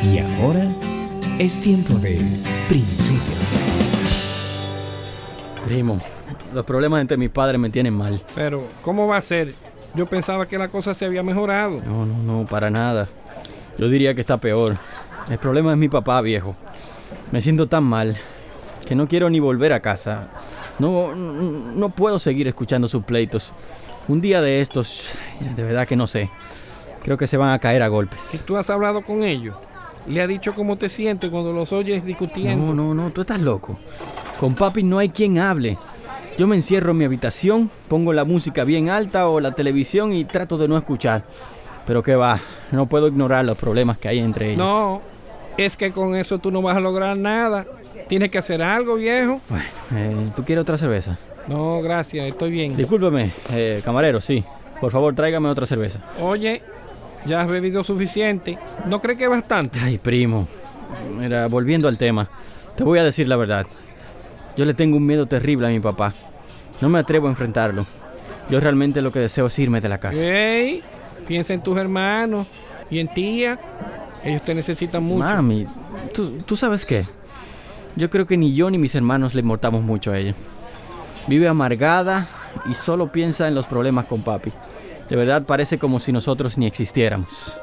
Y ahora es tiempo de Principios. Primo, los problemas entre mis padres me tienen mal. Pero, ¿cómo va a ser? Yo pensaba que la cosa se había mejorado. No, para nada. Yo diría que está peor. El problema es mi papá, viejo. Me siento tan mal que no quiero ni volver a casa. No puedo seguir escuchando sus pleitos. Un día de estos, de verdad que no sé. Creo que se van a caer a ¿Y golpes. tú has hablado con ellos? ¿Le has dicho cómo te sientes cuando los oyes discutiendo? No, tú estás loco. Con papi no hay quien hable. Yo me encierro en mi habitación, pongo la música bien alta o la televisión y trato de no escuchar. Pero qué va, no puedo ignorar los problemas que hay entre ellos. No, es que con eso tú no vas a lograr nada. Tienes que hacer algo, viejo. Bueno, ¿tú quieres otra cerveza? No, gracias, estoy bien. Discúlpeme, camarero, sí. Por favor, tráigame otra cerveza. Oye, ya has bebido suficiente. ¿No crees que es bastante? Ay, primo. Mira, volviendo al tema, te voy a decir la verdad. Yo le tengo un miedo terrible a mi papá. No me atrevo a enfrentarlo. Yo realmente lo que deseo es irme de la casa. Hey, piensa en tus hermanos y en tía. Ellos te necesitan mucho. Mami, ¿tú sabes qué? Yo creo que ni yo ni mis hermanos le importamos mucho a ella. Vive amargada y solo piensa en los problemas con papi. De verdad parece como si nosotros ni existiéramos.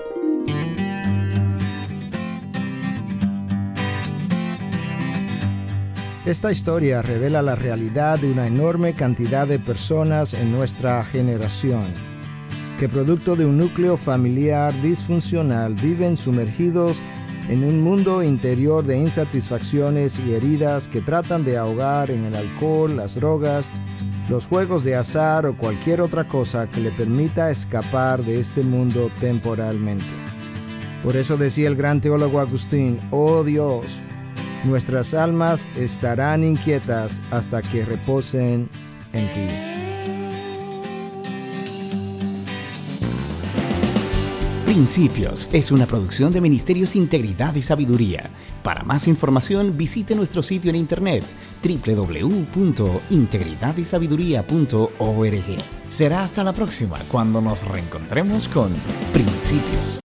Esta historia revela la realidad de una enorme cantidad de personas en nuestra generación, que producto de un núcleo familiar disfuncional viven sumergidos en un mundo interior de insatisfacciones y heridas que tratan de ahogar en el alcohol, las drogas, los juegos de azar o cualquier otra cosa que le permita escapar de este mundo temporalmente. Por eso decía el gran teólogo Agustín: oh Dios, nuestras almas estarán inquietas hasta que reposen en ti. Principios es una producción de Ministerios Integridad y Sabiduría. Para más información, visite nuestro sitio en internet www.integridadysabiduría.org. Será hasta la próxima cuando nos reencontremos con Principios.